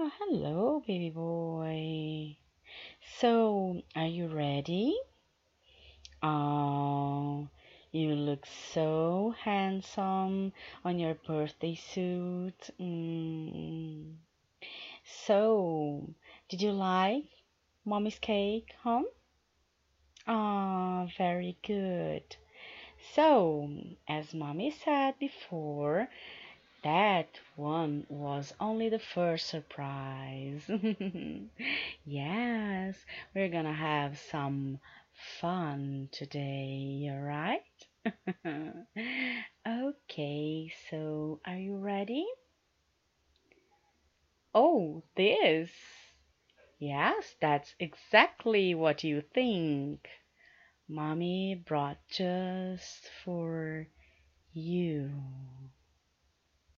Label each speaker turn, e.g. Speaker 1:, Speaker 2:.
Speaker 1: Oh, hello, baby boy. So, are you ready? Oh, you look so handsome on your birthday suit. So, did you like mommy's cake, huh? Ah, very good. So, as mommy said before, that one was only the first surprise. Yes, we're gonna have some fun today, alright? Okay, so are you ready? Oh, this. Yes, that's exactly what you think. Mommy brought just for you.